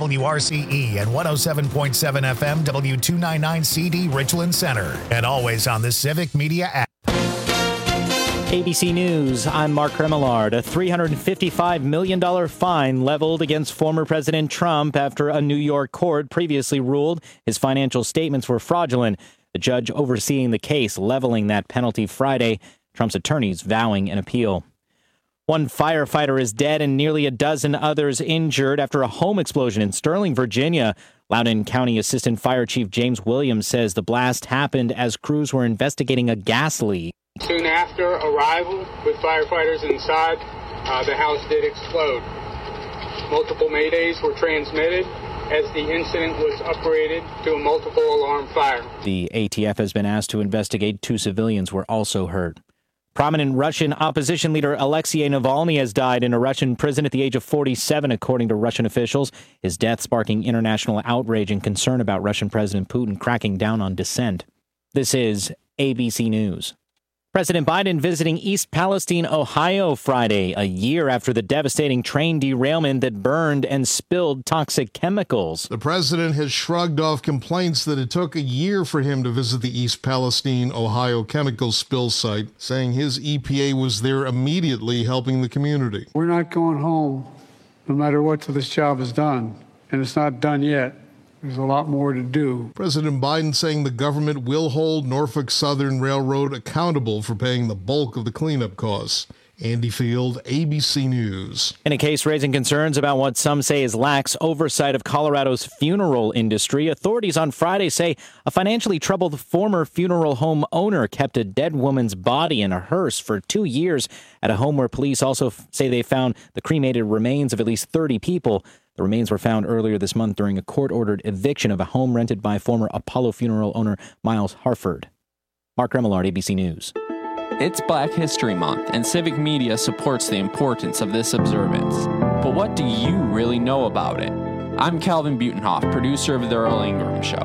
WRCE and 107.7 FM W299CD Richland Center. And always on the Civic Media app. ABC News, I'm Mark Remillard. A $355 million fine leveled against former President Trump after a New York court previously ruled his financial statements were fraudulent. The judge overseeing the case leveling that penalty Friday, Trump's attorneys vowing an appeal. One firefighter is dead and nearly a dozen others injured after a home explosion in Sterling, Virginia. Loudoun County Assistant Fire Chief James Williams says the blast happened as crews were investigating a gas leak. Soon after arrival with firefighters inside, the house did explode. Multiple maydays were transmitted as the incident was upgraded to a multiple alarm fire. The ATF has been asked to investigate. 2 civilians were also hurt. Prominent Russian opposition leader Alexei Navalny has died in a Russian prison at the age of 47, according to Russian officials. His death sparking international outrage and concern about Russian President Putin cracking down on dissent. This is ABC News. President Biden visiting East Palestine, Ohio Friday, a year after the devastating train derailment that burned and spilled toxic chemicals. The president has shrugged off complaints that it took a year for him to visit the East Palestine, Ohio chemical spill site, saying his EPA was there immediately helping the community. We're not going home no matter what till this job is done, and it's not done yet. There's a lot more to do. President Biden saying the government will hold Norfolk Southern Railroad accountable for paying the bulk of the cleanup costs. Andy Field, ABC News. In a case raising concerns about what some say is lax oversight of Colorado's funeral industry, authorities on Friday say a financially troubled former funeral home owner kept a dead woman's body in a hearse for 2 years at a home where police also say they found the cremated remains of at least 30 people. The remains were found earlier this month during a court-ordered eviction of a home rented by former Apollo funeral owner Miles Harford. Mark Remillard, ABC News. It's Black History Month, and Civic Media supports the importance of this observance. But what do you really know about it? I'm Calvin Butenhoff, producer of The Earl Ingram Show.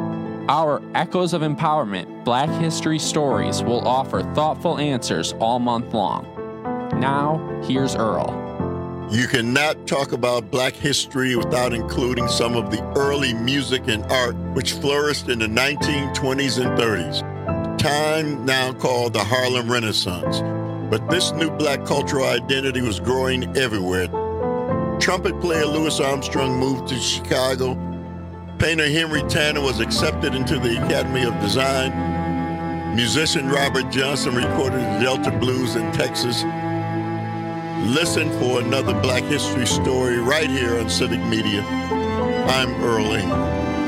Our Echoes of Empowerment Black History Stories will offer thoughtful answers all month long. Now, here's Earl. You cannot talk about Black history without including some of the early music and art which flourished in the 1920s and 30s, time now called the Harlem Renaissance. But this new Black cultural identity was growing everywhere. Trumpet player Louis Armstrong moved to Chicago. Painter Henry Tanner was accepted into the Academy of Design. Musician Robert Johnson recorded the Delta Blues in Texas. Listen for another Black history story right here on Civic Media. I'm Earl Ingram.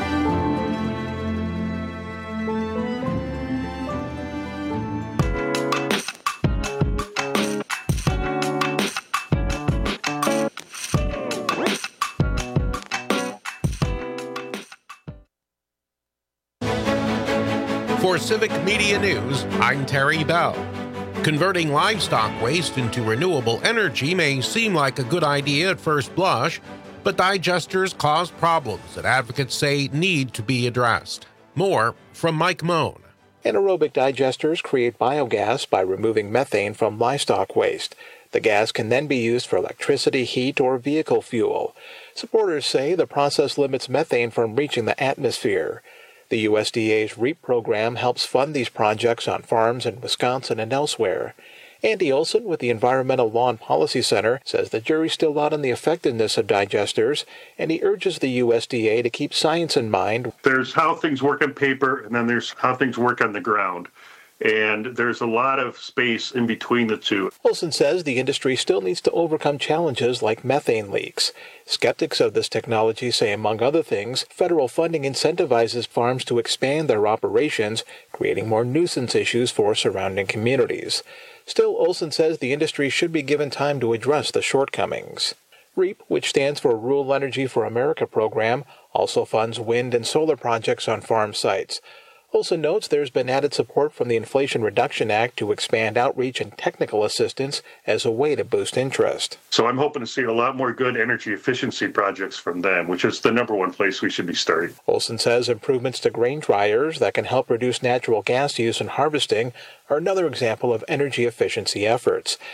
For Civic Media News, I'm Terry Bell. Converting livestock waste into renewable energy may seem like a good idea at first blush, but digesters cause problems that advocates say need to be addressed. More from Mike Moan. Anaerobic digesters create biogas by removing methane from livestock waste. The gas can then be used for electricity, heat, or vehicle fuel. Supporters say the process limits methane from reaching the atmosphere. The USDA's REAP program helps fund these projects on farms in Wisconsin and elsewhere. Andy Olson with the Environmental Law and Policy Center says the jury's still out on the effectiveness of digesters, and he urges the USDA to keep science in mind. There's how things work on paper, and then there's how things work on the ground. And there's a lot of space in between the two. Olson says the industry still needs to overcome challenges like methane leaks. Skeptics of this technology say, among other things, federal funding incentivizes farms to expand their operations, creating more nuisance issues for surrounding communities. Still, Olson says the industry should be given time to address the shortcomings. REAP, which stands for Rural Energy for America program, also funds wind and solar projects on farm sites. Olson notes there's been added support from the Inflation Reduction Act to expand outreach and technical assistance as a way to boost interest. So I'm hoping to see a lot more good energy efficiency projects from them, which is the number one place we should be starting. Olson says improvements to grain dryers that can help reduce natural gas use in harvesting are another example of energy efficiency efforts.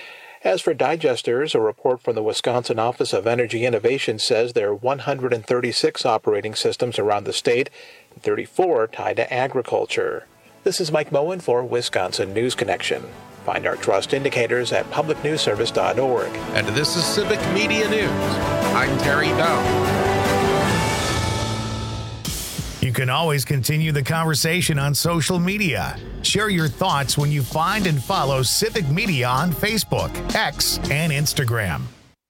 As for digesters, a report from the Wisconsin Office of Energy Innovation says there are 136 operating systems around the state, and 34 tied to agriculture. This is Mike Moen for Wisconsin News Connection. Find our trust indicators at publicnewsservice.org. And this is Civic Media News. I'm Terry Bell. You can always continue the conversation on social media. Share your thoughts when you find and follow Civic Media on Facebook, X, and Instagram.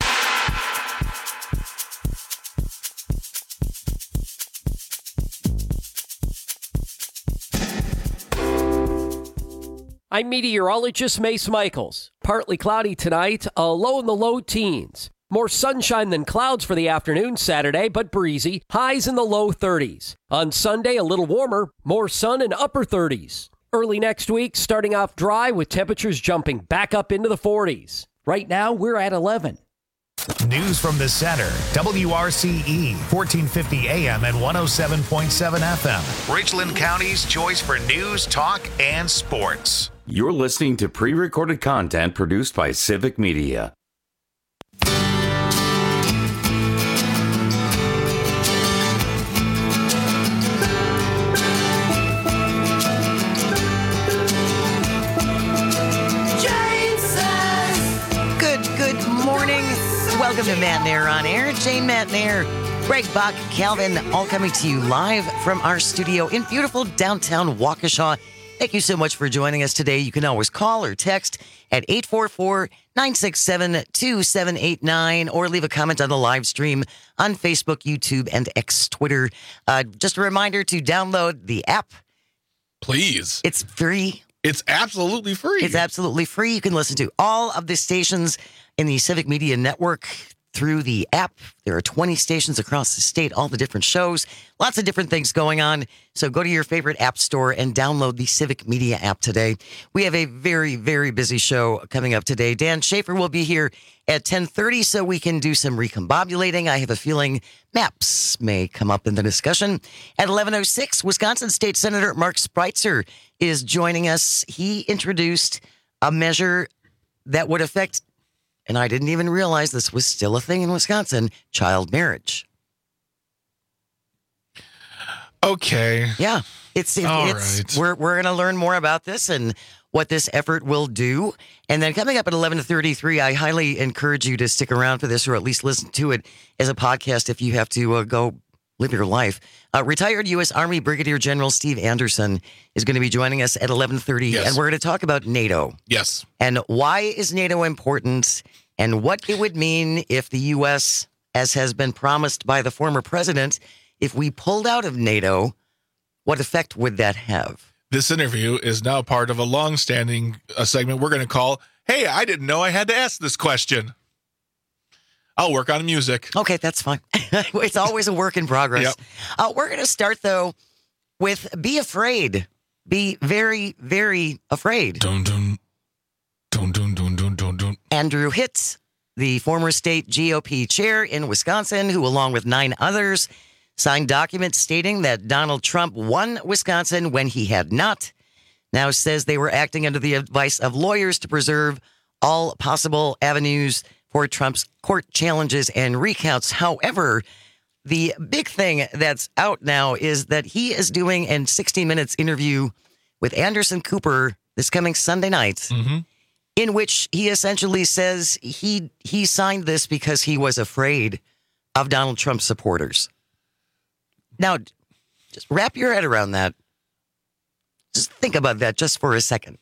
I'm meteorologist Mace Michaels. Partly cloudy tonight, a low in the low teens. More sunshine than clouds for the afternoon Saturday, but breezy. Highs in the low 30s. On Sunday, a little warmer. More sun and upper 30s. Early next week, starting off dry with temperatures jumping back up into the 40s. Right now, we're at 11. News from the center. WRCE, 1450 AM and 107.7 FM. Richland County's choice for news, talk, and sports. You're listening to pre-recorded content produced by Civic Media. Good morning. Welcome to Matt Nair on Air. Jane Matt Nair, Greg Bach, Calvin, all coming to you live from our studio in beautiful downtown Waukesha. Thank you so much for joining us today. You can always call or text at 844-967-2789 or leave a comment on the live stream on Facebook, YouTube, and X Twitter. Just a reminder to download the app. Please. It's free. It's absolutely free. It's absolutely free. You can listen to all of the stations in the Civic Media Network through the app. There are 20 stations across the state, all the different shows, lots of different things going on. So go to your favorite app store and download the Civic Media app today. We have a very, very busy show coming up today. Dan Schaefer will be here at 10:30 so we can do some recombobulating. I have a feeling maps may come up in the discussion. At 11:06, Wisconsin State Senator Mark Spreitzer is joining us. He introduced a measure that would affect, and I didn't even realize this was still a thing in Wisconsin, child marriage. Okay. Yeah. It's right. We're going to learn more about this and what this effort will do. And then coming up at 11:33, I highly encourage you to stick around for this or at least listen to it as a podcast if you have to go live your life. Retired U.S. Army Brigadier General Steve Anderson is going to be joining us at 11:30, Yes. and we're going to talk about NATO. Yes. And why is NATO important and what it would mean if the U.S., as has been promised by the former president, if we pulled out of NATO, what effect would that have? This interview is now part of a long-standing segment we're going to call, Hey, I didn't know I had to ask this question. I'll work on music. Okay, that's fine. It's always a work in progress. Yep. We're going to start, though, with be afraid. Be very, very afraid. Dun, dun. Dun, dun, dun, dun, dun, dun. Andrew Hitt, the former state GOP chair in Wisconsin, who, along with 9 others, signed documents stating that Donald Trump won Wisconsin when he had not, now says they were acting under the advice of lawyers to preserve all possible avenues for Trump's court challenges and recounts. However, the big thing that's out now is that he is doing a 60 Minutes interview with Anderson Cooper this coming Sunday night, in which he essentially says he signed this because he was afraid of Donald Trump's supporters. Now, just wrap your head around that. Just think about that just for a second.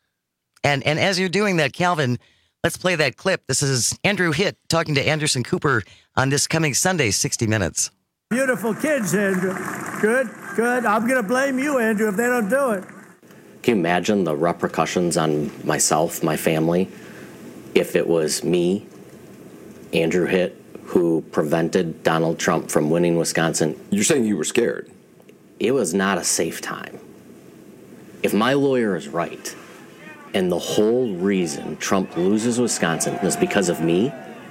And as you're doing that, Calvin, let's play that clip. This is Andrew Hitt talking to Anderson Cooper on this coming Sunday, 60 Minutes. Beautiful kids, Andrew. Good. I'm going to blame you, Andrew, if they don't do it. Can you imagine the repercussions on myself, my family, if it was me, Andrew Hitt, who prevented Donald Trump from winning Wisconsin? You're saying you were scared? It was not a safe time. If my lawyer is right, and the whole reason Trump loses Wisconsin is because of me,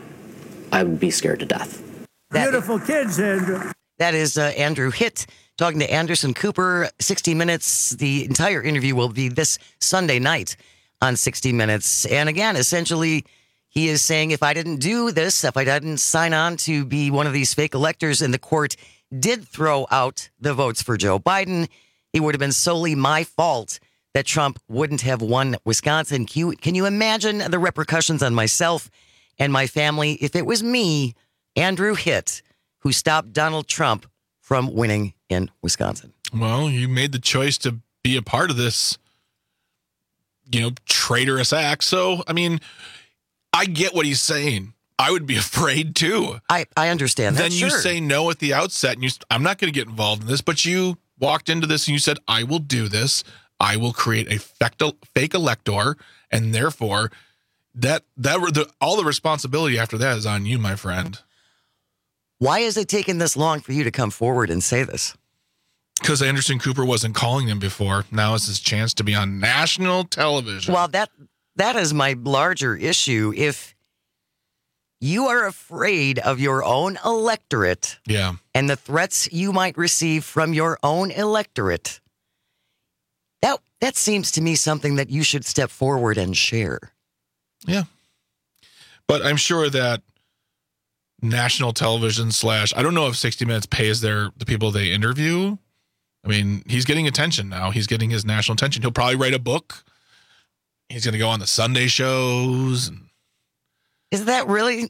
I would be scared to death. Beautiful kids, Andrew. That is Andrew Hitt talking to Anderson Cooper. 60 Minutes. The entire interview will be this Sunday night on 60 Minutes. And again, essentially, He is saying, if I didn't do this, if I didn't sign on to be one of these fake electors and the court did throw out the votes for Joe Biden, it would have been solely my fault that Trump wouldn't have won Wisconsin. Can you imagine the repercussions on myself and my family if it was me, Andrew Hitt, who stopped Donald Trump from winning in Wisconsin? Well, you made the choice to be a part of this, traitorous act. So, I mean, I get what he's saying. I would be afraid too. I understand that. Then you say no at the outset, and I'm not going to get involved in this, but you walked into this and you said, I will do this. I will create a fake elector, and therefore all the responsibility after that is on you, my friend. Why is it taking this long for you to come forward and say this? Because Anderson Cooper wasn't calling him before. Now is his chance to be on national television. Well, that is my larger issue. If you are afraid of your own electorate, and the threats you might receive from your own electorate, that seems to me something that you should step forward and share. Yeah. But I'm sure that national television / I don't know if 60 Minutes pays the people they interview. I mean, he's getting attention now. He's getting his national attention. He'll probably write a book. He's going to go on the Sunday shows. Is that really?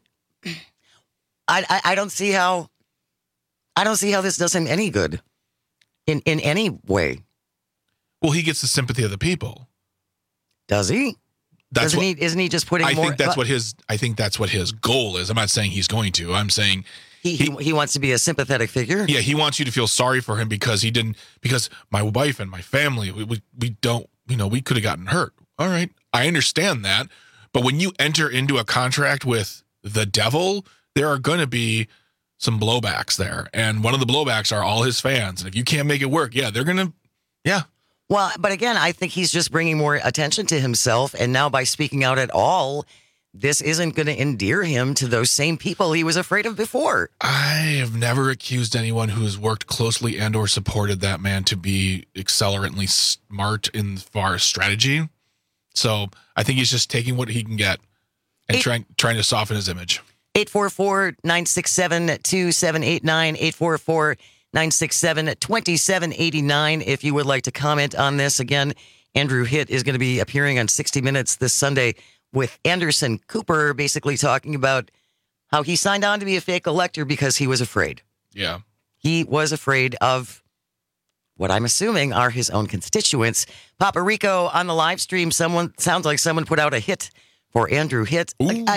I don't see how this does him any good in any way. Well, he gets the sympathy of the people. Does he? Isn't he just putting more? I think that's what his goal is. I'm not saying he's going to. I'm saying he wants to be a sympathetic figure. Yeah, he wants you to feel sorry for him because my wife and my family, we don't, we could have gotten hurt. All right, I understand that. But when you enter into a contract with the devil, there are going to be some blowbacks there. And one of the blowbacks are all his fans. And if you can't make it work, they're going to, Well, but again, I think he's just bringing more attention to himself. And now by speaking out at all, this isn't going to endear him to those same people he was afraid of before. I have never accused anyone who's worked closely and or supported that man to be accelerantly smart in far as strategy. So I think he's just taking what he can get and trying to soften his image. 844-967-2789, 844-967-2789. If you would like to comment on this. Again, Andrew Hitt is going to be appearing on 60 Minutes this Sunday with Anderson Cooper, basically talking about how he signed on to be a fake elector because he was afraid. Yeah. He was afraid of what I'm assuming are his own constituents. Papa Rico on the live stream, sounds like someone put out a hit for Andrew Hitt.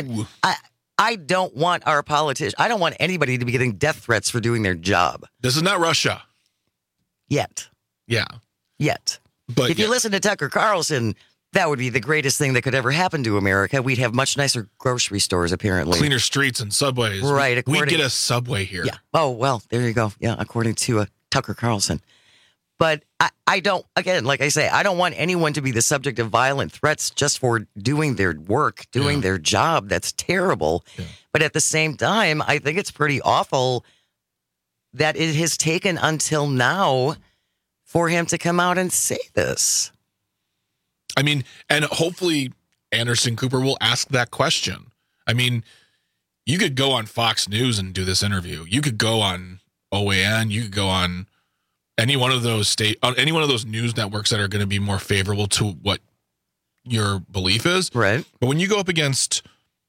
I don't want our politicians. I don't want anybody to be getting death threats for doing their job. This is not Russia. Yet. Yeah. Yet. But if you listen to Tucker Carlson, that would be the greatest thing that could ever happen to America. We'd have much nicer grocery stores, apparently. Cleaner streets and subways. Right. We'd get a subway here. Yeah. Oh, well, there you go. Yeah, according to Tucker Carlson. But I don't, again, like I say, I don't want anyone to be the subject of violent threats just for doing their work, doing their job. That's terrible. Yeah. But at the same time, I think it's pretty awful that it has taken until now for him to come out and say this. I mean, and hopefully Anderson Cooper will ask that question. I mean, you could go on Fox News and do this interview. You could go on OAN. You could go on any one of those news networks that are going to be more favorable to what your belief is. Right. But when you go up against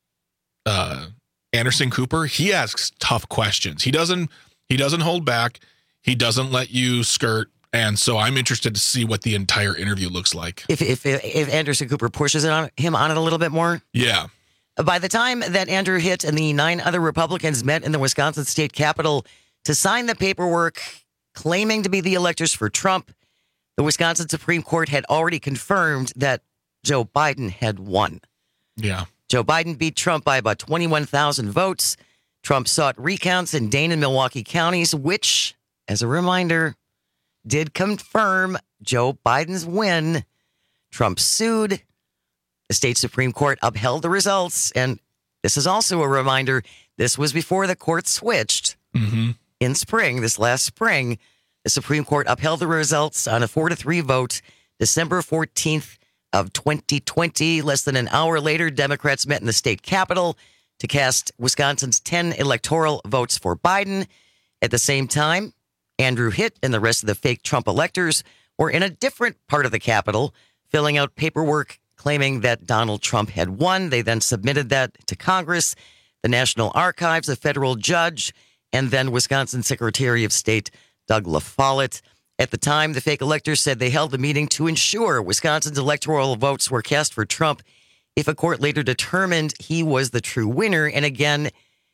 Anderson Cooper, he asks tough questions. He doesn't hold back. He doesn't let you skirt. And so I'm interested to see what the entire interview looks like. If Anderson Cooper pushes him on it a little bit more. Yeah. By the time that Andrew Hitt and the 9 other Republicans met in the Wisconsin state capitol to sign the paperwork claiming to be the electors for Trump, the Wisconsin Supreme Court had already confirmed that Joe Biden had won. Yeah. Joe Biden beat Trump by about 21,000 votes. Trump sought recounts in Dane and Milwaukee counties, which, as a reminder, did confirm Joe Biden's win. Trump sued. The state Supreme Court upheld the results. And this is also a reminder, this was before the court switched. Mm-hmm. In spring, this last spring, the Supreme Court upheld the results on a 4-3 vote, December 14th of 2020. Less than an hour later, Democrats met in the state capitol to cast Wisconsin's 10 electoral votes for Biden. At the same time, Andrew Hitt and the rest of the fake Trump electors were in a different part of the Capitol, filling out paperwork claiming that Donald Trump had won. They then submitted that to Congress, the National Archives, a federal judge, and then Wisconsin Secretary of State Doug LaFollette. At the time, the fake electors said they held the meeting to ensure Wisconsin's electoral votes were cast for Trump if a court later determined he was the true winner. And again,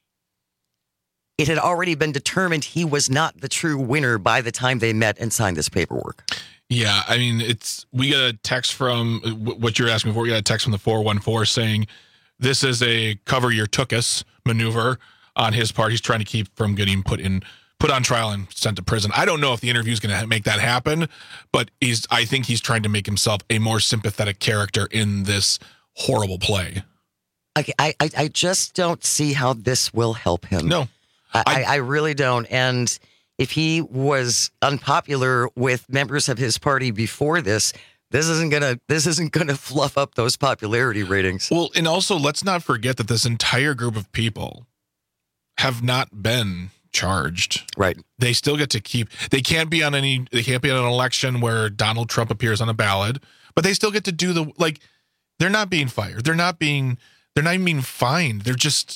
it had already been determined he was not the true winner by the time they met and signed this paperwork. Yeah, I mean, we got a text from what you're asking for. We got a text from the 414 saying this is a cover your tookus maneuver on his part. He's trying to keep from getting put on trial and sent to prison. I don't know if the interview is going to make that happen, but I think he's trying to make himself a more sympathetic character in this horrible play. I just don't see how this will help him. No. I really don't. And if he was unpopular with members of his party before this isn't gonna fluff up those popularity ratings. Well, and also let's not forget that this entire group of people have not been charged. Right. They still get to they can't be on an election where Donald Trump appears on a ballot, but they still get to do they're not being fired. They're not even being fined. They're just,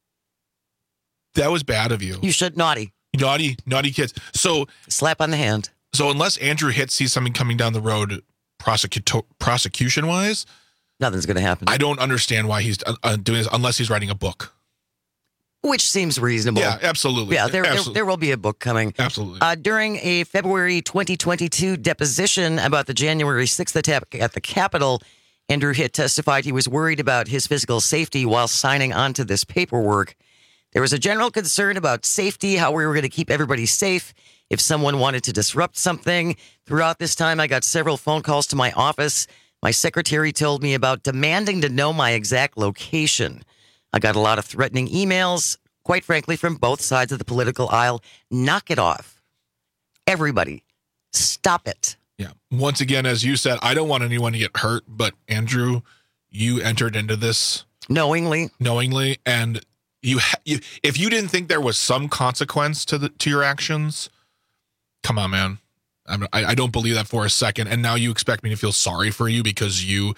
that was bad of you. You should naughty kids. So slap on the hand. So unless Andrew Hitt sees something coming down the road, prosecution wise, nothing's going to happen. I don't understand why he's doing this unless he's writing a book, which seems reasonable. Yeah, absolutely. Yeah, there will be a book coming. Absolutely. During a February 2022 deposition about the January 6th attack at the Capitol, Andrew Hitt testified he was worried about his physical safety while signing onto this paperwork. There was a general concern about safety, how we were going to keep everybody safe if someone wanted to disrupt something. Throughout this time, I got several phone calls to my office. My secretary told me about demanding to know my exact location. I got a lot of threatening emails, quite frankly, from both sides of the political aisle. Knock it off. Everybody, stop it. Yeah. Once again, as you said, I don't want anyone to get hurt, but Andrew, you entered into this knowingly, and if you didn't think there was some consequence to your actions, come on, man. I don't believe that for a second. And now you expect me to feel sorry for you because you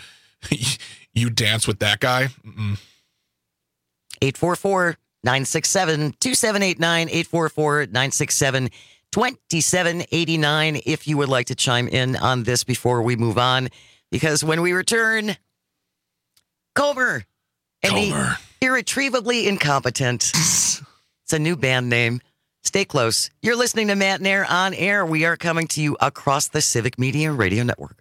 dance with that guy. 844-967-2789, 844-967-2789 if you would like to chime in on this before we move on. Because when we return, Comer and the Irretrievably Incompetent. It's a new band name. Stay close. You're listening to Matt and Air on air. We are coming to you across the Civic Media Radio Network.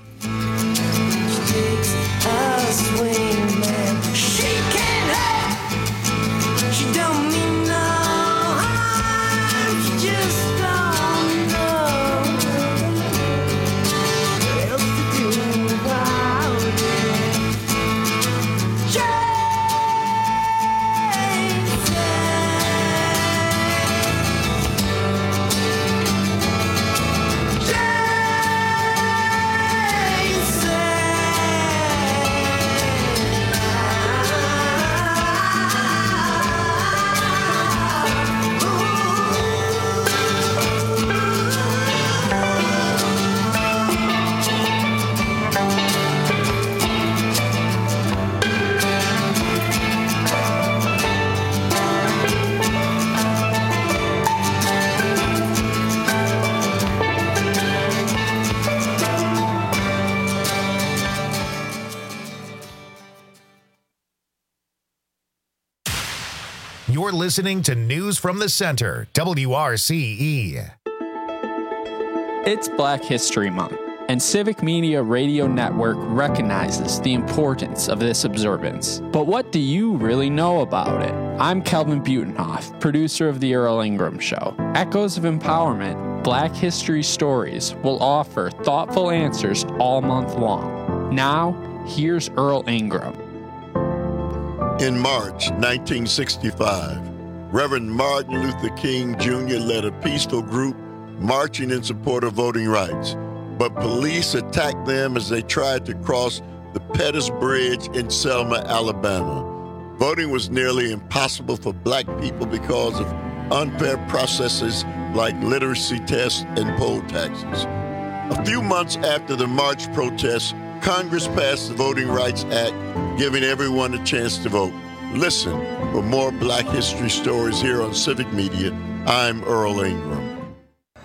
You're listening to News from the Center, WRCE. It's Black History Month, and Civic Media Radio Network recognizes the importance of this observance. But what do you really know about it? I'm Kelvin Butenhoff, producer of The Earl Ingram Show. Echoes of Empowerment, Black History Stories will offer thoughtful answers all month long. Now, here's Earl Ingram. In March 1965, Reverend Martin Luther King Jr. led a peaceful group marching in support of voting rights. but police attacked them as they tried to cross the Pettus Bridge in Selma, Alabama. Voting was nearly impossible for black people because of unfair processes like literacy tests and poll taxes. A few months after the March protests, Congress passed the Voting Rights Act, giving everyone a chance to vote. Listen for more Black history stories here on Civic Media. I'm Earl Ingram.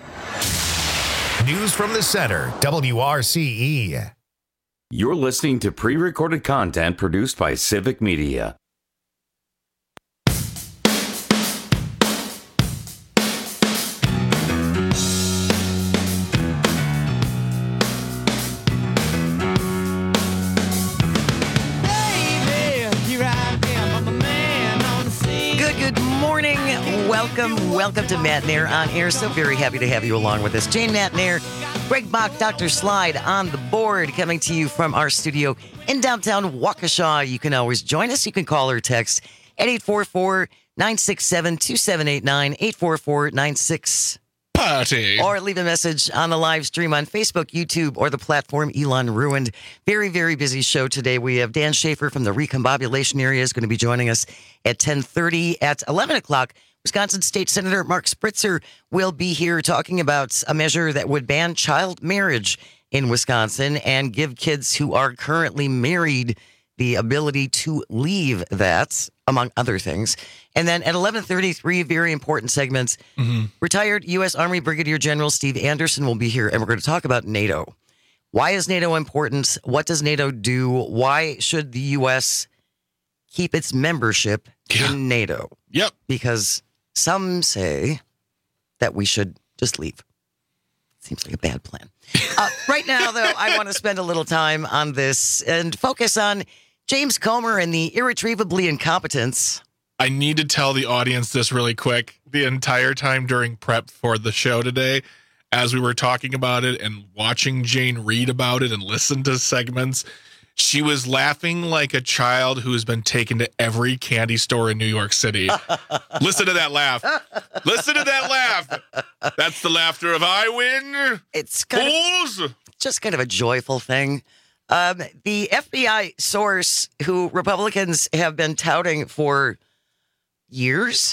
News from the Center, WRCE. You're listening to pre-recorded content produced by Civic Media. Welcome to Matt Nair on Air. So very happy to have you along with us. Jane Matt Nair, Greg Bach, Dr. Slide on the board, coming to you from our studio in downtown Waukesha. You can always join us. You can call or text at 844-967-2789, 844-96 Party. Or leave a message on the live stream on Facebook, YouTube, or the platform Elon Ruined. Very, very busy show today. We have Dan Schaefer from the Recombobulation area is going to be joining us at 10:30. At 11 o'clock, Wisconsin State Senator Mark Spritzer will be here talking about a measure that would ban child marriage in Wisconsin and give kids who are currently married the ability to leave that, among other things. And then at 11:33, very important segments. Retired U.S. Army Brigadier General Steve Anderson will be here, and we're going to talk about NATO. Why is NATO important? What does NATO do? Why should the U.S. keep its membership in NATO? Yep. Because some say that we should just leave. Seems like a bad plan. Right now, though, I want to spend a little time on this and focus on James Comer and the irretrievably incompetence. I need to tell the audience this really quick. The entire time during prep for the show today, as we were talking about it and watching Jane read about it and listen to segments, she was laughing like a child who has been taken to every candy store in New York City. Listen to that laugh. Listen to that laugh. That's the laughter of I win. It's just kind of a joyful thing. The FBI source who Republicans have been touting for years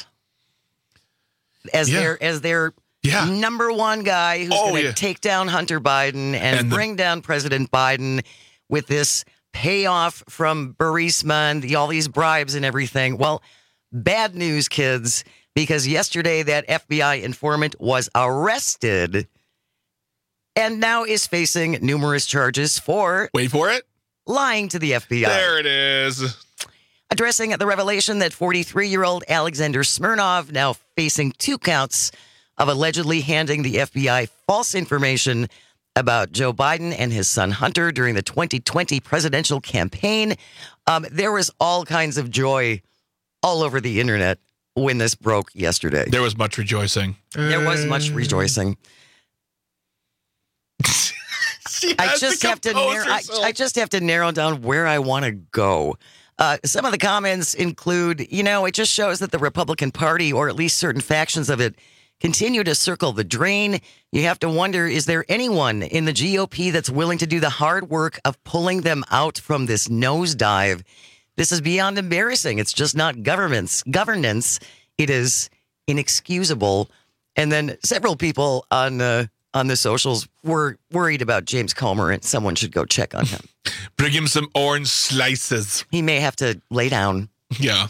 as their number one guy who's going to take down Hunter Biden and bring down President Biden with this payoff from Burisma and all these bribes and everything. Well, bad news, kids, because yesterday that FBI informant was arrested and now is facing numerous charges for... Wait for it. Lying to the FBI. There it is. Addressing the revelation that 43-year-old Alexander Smirnov now facing 2 counts of allegedly handing the FBI false information about Joe Biden and his son Hunter during the 2020 presidential campaign. There was all kinds of joy all over the internet when this broke yesterday. There was much rejoicing. There was much rejoicing. I just have to narrow down where I want to go. Some of the comments include, it just shows that the Republican Party, or at least certain factions of it, continue to circle the drain. You have to wonder, is there anyone in the GOP that's willing to do the hard work of pulling them out from this nosedive? This is beyond embarrassing. It's just not governance. It is inexcusable. And then several people on the socials were worried about James Comer, and someone should go check on him. Bring him some orange slices. He may have to lay down. Yeah.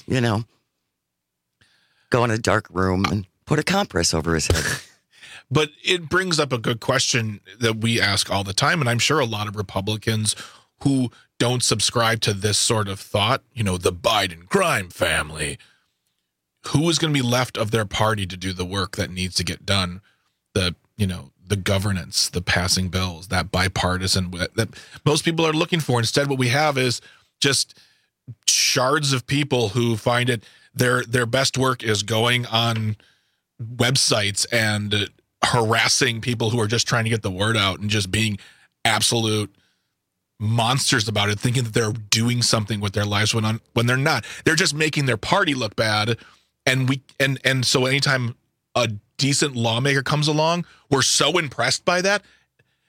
Go in a dark room and put a compress over his head. But it brings up a good question that we ask all the time, and I'm sure a lot of Republicans who don't subscribe to this sort of thought, the Biden crime family, who is going to be left of their party to do the work that needs to get done? The governance, the passing bills, that bipartisan that most people are looking for. Instead, what we have is just shards of people who find it their best work is going on websites and harassing people who are just trying to get the word out and just being absolute monsters about it, thinking that they're doing something with their lives when they're not. They're just making their party look bad. And so anytime a decent lawmaker comes along, we're so impressed by that.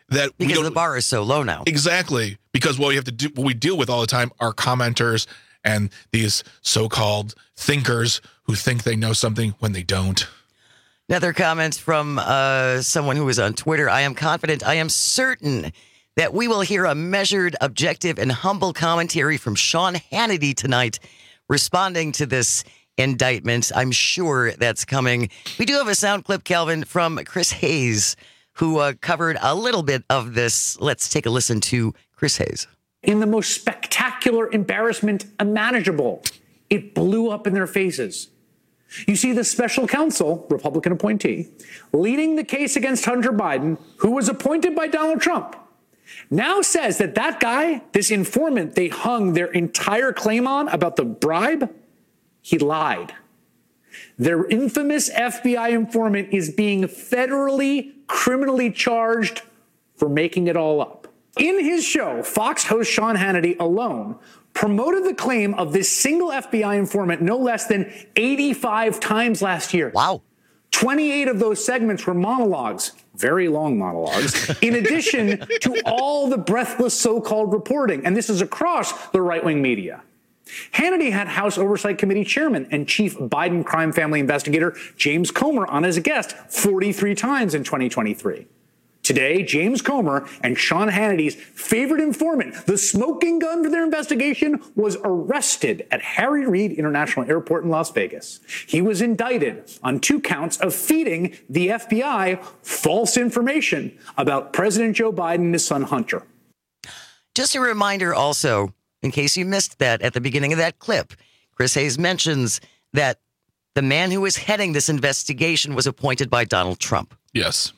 that because the bar is so low now. Exactly. Because what we deal with all the time are commenters and these so-called thinkers who think they know something when they don't. Another comment from someone who was on Twitter. I am confident, I am certain that we will hear a measured, objective, and humble commentary from Sean Hannity tonight, responding to this indictment. I'm sure that's coming. We do have a sound clip, Calvin, from Chris Hayes, who covered a little bit of this. Let's take a listen to Chris Hayes. In the most spectacular embarrassment imaginable, it blew up in their faces. You see the special counsel, Republican appointee, leading the case against Hunter Biden, who was appointed by Donald Trump, now says that guy, this informant they hung their entire claim on about the bribe, he lied. Their infamous FBI informant is being federally, criminally charged for making it all up. In his show, Fox host Sean Hannity alone promoted the claim of this single FBI informant no less than 85 times last year. Wow. 28 of those segments were monologues, very long monologues, in addition to all the breathless so-called reporting. And this is across the right-wing media. Hannity had House Oversight Committee chairman and chief Biden crime family investigator James Comer on as a guest 43 times in 2023. Today, James Comer and Sean Hannity's favorite informant, the smoking gun for their investigation, was arrested at Harry Reid International Airport in Las Vegas. He was indicted on 2 counts of feeding the FBI false information about President Joe Biden and his son Hunter. Just a reminder also, in case you missed that at the beginning of that clip, Chris Hayes mentions that the man who was heading this investigation was appointed by Donald Trump. Yes.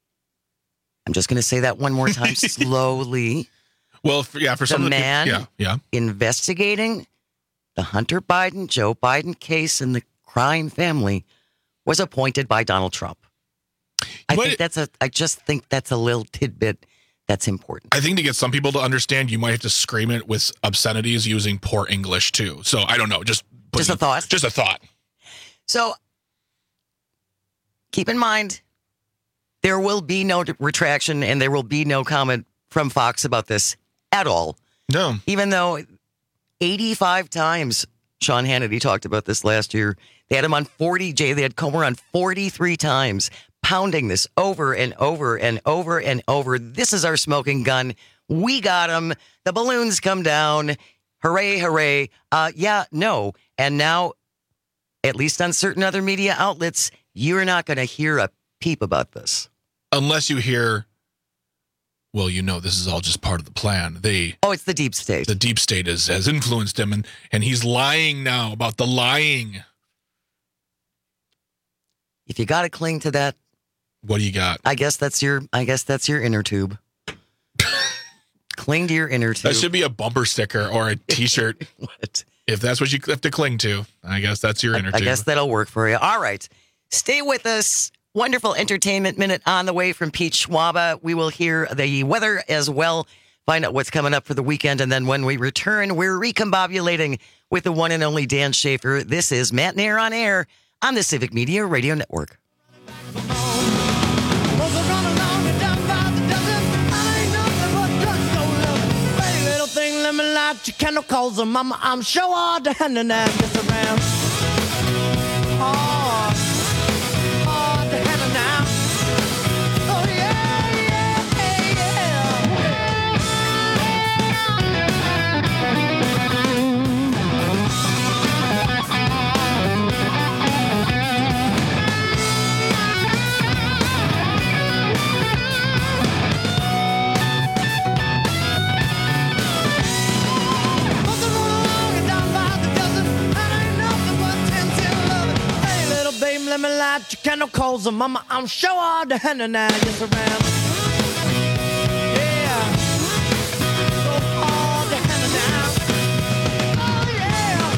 I'm just going to say that one more time slowly. Well, for some the of the man investigating the Hunter Biden, Joe Biden case in the crime family was appointed by Donald Trump. I just think that's a little tidbit that's important. I think to get some people to understand, you might have to scream it with obscenities using poor English too. So I don't know. Just a thought. Just a thought. So keep in mind, there will be no retraction and there will be no comment from Fox about this at all. No. Even though 85 times Sean Hannity talked about this last year. They had him on 40, Jay. They had Comer on 43 times, pounding this over and over and over and over. This is our smoking gun. We got him. The balloons come down. Hooray, hooray. No. And now, at least on certain other media outlets, you're not going to hear a peep about this. Unless you hear, well, this is all just part of the plan. It's the deep state. The deep state has influenced him, and he's lying now about the lying. If you got to cling to that, what do you got? I guess that's your inner tube. Cling to your inner tube. That should be a bumper sticker or a T-shirt. What? If that's what you have to cling to, I guess that's your inner tube. I guess that'll work for you. All right. Stay with us. Wonderful entertainment minute on the way from Pete Schwaba. We will hear the weather as well, find out what's coming up for the weekend. And then when we return, we're recombobulating with the one and only Dan Schaefer. This is Matt Nair on Air on the Civic Media Radio Network. Let me light your candle, cause mama, I'm sure all the hand and I'm just around. Oh, the hand and now. Oh, yeah, yeah, let me light your candle, cause mama, I'm sure all the hand and I just around. Yeah. So all the hand and now. Oh, yeah.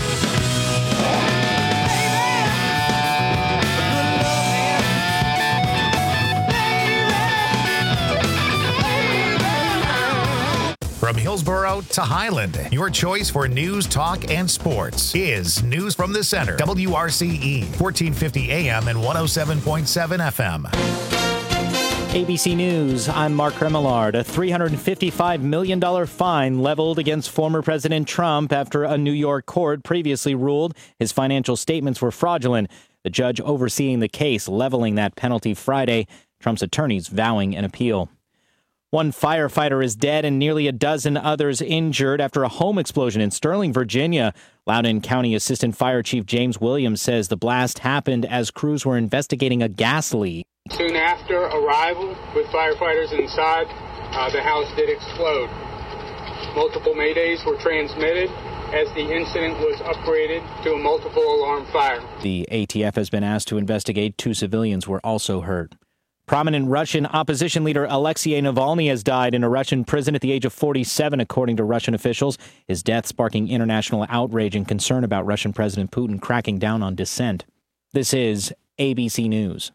From Hillsborough to Highland, your choice for news, talk, and sports is News from the Center. WRCE, 1450 AM and 107.7 FM. ABC News, I'm Mark Remillard. A $355 million fine leveled against former President Trump after a New York court previously ruled his financial statements were fraudulent. The judge overseeing the case leveling that penalty Friday, Trump's attorneys vowing an appeal. One firefighter is dead and nearly a dozen others injured after a home explosion in Sterling, Virginia. Loudoun County Assistant Fire Chief James Williams says the blast happened as crews were investigating a gas leak. Soon after arrival with firefighters inside, the house did explode. Multiple maydays were transmitted as the incident was upgraded to a multiple alarm fire. The ATF has been asked to investigate. 2 civilians were also hurt. Prominent Russian opposition leader Alexei Navalny has died in a Russian prison at the age of 47, according to Russian officials. His death sparking international outrage and concern about Russian President Putin cracking down on dissent. This is ABC News.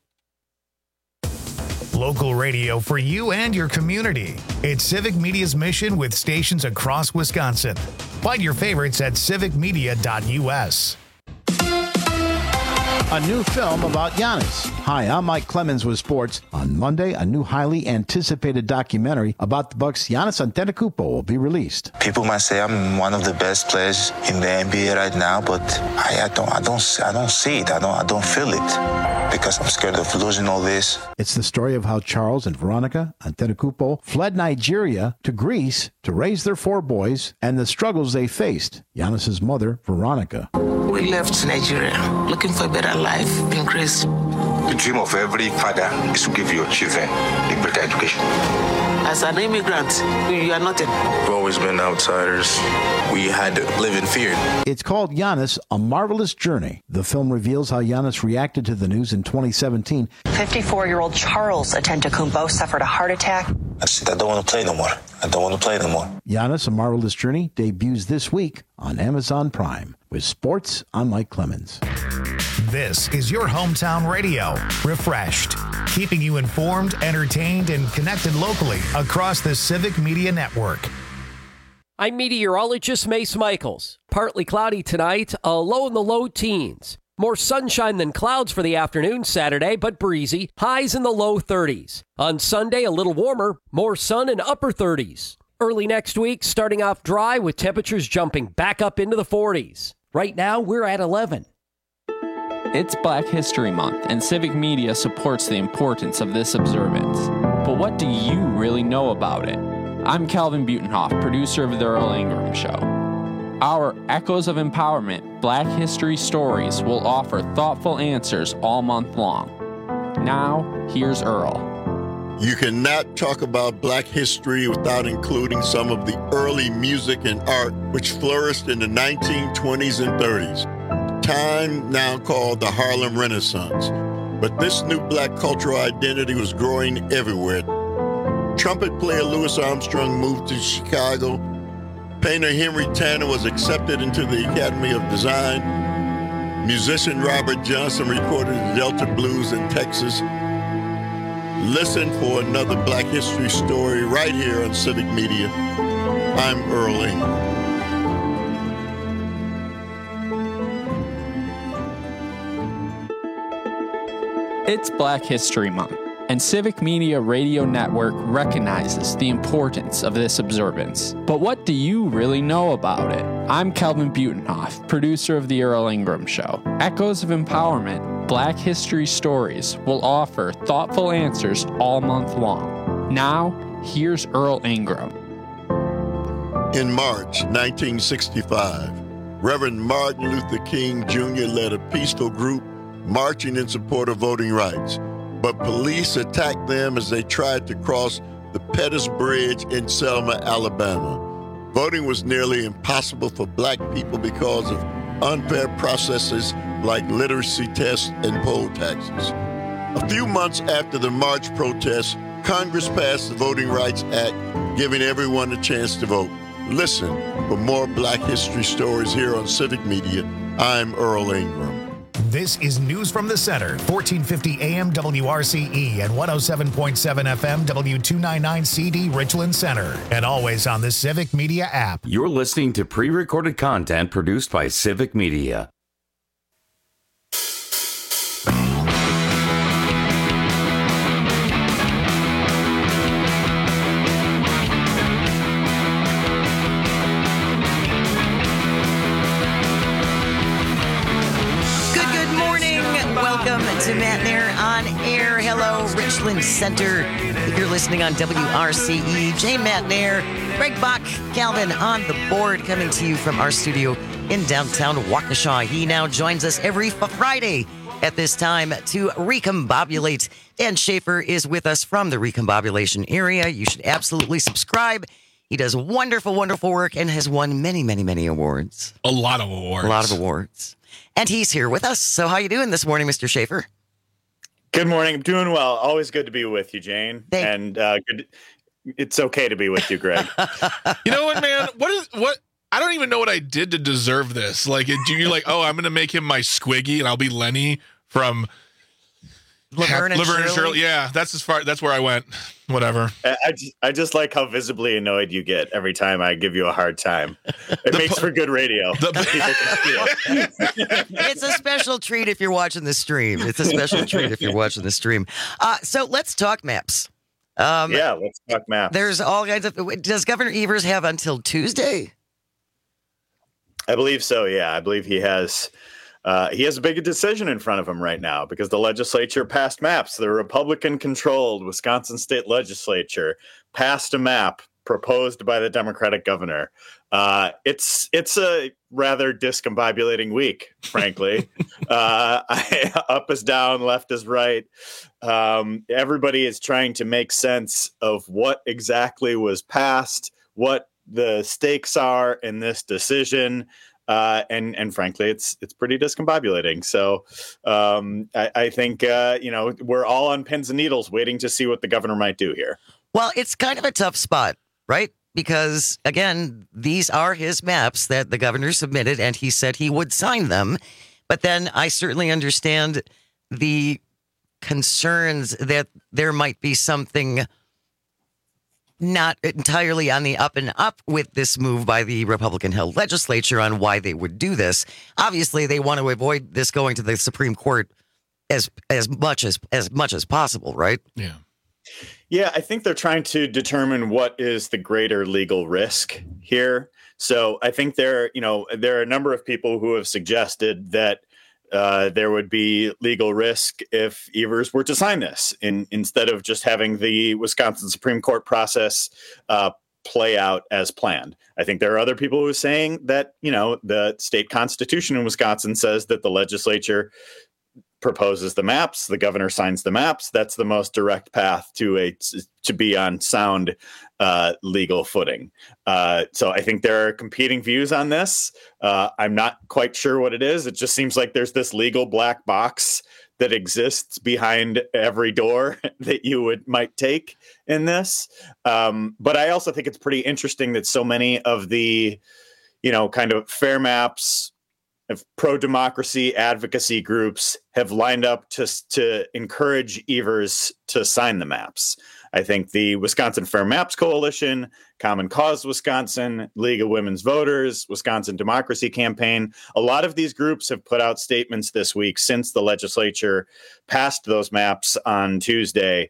Local radio for you and your community. It's Civic Media's mission with stations across Wisconsin. Find your favorites at civicmedia.us. A new film about Giannis. Hi, I'm Mike Clemens with sports. On Monday, a new highly anticipated documentary about the Bucks' Giannis Antetokounmpo will be released. People might say I'm one of the best players in the NBA right now, but I don't see it. I don't feel it because I'm scared of losing all this. It's the story of how Charles and Veronica Antetokounmpo fled Nigeria to Greece to raise their 4 boys and the struggles they faced. Giannis's mother, Veronica. We left Nigeria looking for a better life in Greece. The dream of every father is to give your children a better education. As an immigrant, you are nothing. We've always been outsiders. We had to live in fear. It's called Giannis, A Marvelous Journey. The film reveals how Giannis reacted to the news in 2017. 54-year-old Charles Antetokounmpo suffered a heart attack. I said, I don't want to play no more. Giannis, A Marvelous Journey debuts this week on Amazon Prime. With sports, I'm Mike Clemens. This is your hometown radio, refreshed, keeping you informed, entertained, and connected locally across the Civic Media Network. I'm meteorologist Mace Michaels. Partly cloudy tonight, a low in the low teens. More sunshine than clouds for the afternoon Saturday, but breezy. Highs in the low 30s. On Sunday, a little warmer, more sun and upper 30s. Early next week, starting off dry with temperatures jumping back up into the 40s. Right now, we're at 11. It's Black History Month, and Civic Media supports the importance of this observance. But what do you really know about it? I'm Calvin Butenhoff, producer of The Earl Ingram Show. Our Echoes of Empowerment Black History Stories will offer thoughtful answers all month long. Now, here's Earl. You cannot talk about Black history without including some of the early music and art which flourished in the 1920s and 30s, time now called the Harlem Renaissance. But this new Black cultural identity was growing everywhere. Trumpet player Louis Armstrong moved to Chicago. Painter Henry Tanner was accepted into the Academy of Design. Musician Robert Johnson recorded the Delta Blues in Texas. Listen for another Black history story right here on Civic Media. I'm Earl Ingram. It's Black History Month, and Civic Media Radio Network recognizes the importance of this observance. But what do you really know about it? I'm Calvin Butenhoff, producer of The Earl Ingram Show. Echoes of Empowerment Black History Stories will offer thoughtful answers all month long. Now, here's Earl Ingram. In March 1965, Reverend Martin Luther King Jr. led a peaceful group marching in support of voting rights, but police attacked them as they tried to cross the Pettus Bridge in Selma, Alabama. Voting was nearly impossible for Black people because of unfair processes like literacy tests and poll taxes. A few months after the march protests, Congress passed the Voting Rights Act, giving everyone a chance to vote. Listen for more Black history stories here on Civic Media. I'm Earl Ingram. This is News from the Center, 1450 AM WRCE and 107.7 FM W299CD Richland Center, and always on the Civic Media app. You're listening to pre-recorded content produced by Civic Media. Richland Center. If you're listening on WRCE, Jane McNair, Greg Bach, Calvin on the board, coming to you from our studio in downtown Waukesha. He now joins us every Friday at this time to recombobulate. Dan Schaefer is with us from the recombobulation area. You should absolutely subscribe. He does wonderful, wonderful work and has won many, many, many awards. A lot of awards. A lot of awards. And he's here with us. So how you doing this morning, Mr. Schaefer? Good morning. I'm doing well. Always good to be with you, Jane. And good. It's okay to be with you, Greg. You know what, man? What? I don't even know what I did to deserve this. Like, you're like, oh, I'm going to make him my Squiggy, and I'll be Lenny from Laverne and Shirley. Yeah, that's where I went. Whatever. I just like how visibly annoyed you get every time I give you a hard time. It makes for good radio. It's a special treat if you're watching the stream. So let's talk maps. Yeah, let's talk maps. There's all kinds of. Does Governor Evers have until Tuesday? I believe so. Yeah, I believe he has. He has a big decision in front of him right now because the legislature passed maps. The Republican-controlled Wisconsin state legislature passed a map proposed by the Democratic governor. It's a rather discombobulating week, frankly. Up is down, left is right. Everybody is trying to make sense of what exactly was passed, what the stakes are in this decision. And frankly, it's pretty discombobulating. So I think, we're all on pins and needles waiting to see what the governor might do here. Well, it's kind of a tough spot, right? Because, again, these are his maps that the governor submitted, and he said he would sign them. But then I certainly understand the concerns that there might be something not entirely on the up and up with this move by the Republican-held legislature on why they would do this. Obviously, they want to avoid this going to the Supreme Court as much as possible, right? Yeah. Yeah, I think they're trying to determine what is the greater legal risk here. So I think there are a number of people who have suggested that there would be legal risk if Evers were to sign this instead of just having the Wisconsin Supreme Court process play out as planned. I think there are other people who are saying that, the state constitution in Wisconsin says that the legislature proposes the maps, the governor signs the maps. That's the most direct path to be on sound legal footing. So I think there are competing views on this. I'm not quite sure what it is. It just seems like there's this legal black box that exists behind every door that you might take in this. But I also think it's pretty interesting that so many of the, kind of fair maps, pro-democracy advocacy groups have lined up to encourage Evers to sign the maps. I think the Wisconsin Fair Maps Coalition, Common Cause Wisconsin, League of Women's Voters, Wisconsin Democracy Campaign, a lot of these groups have put out statements this week since the legislature passed those maps on Tuesday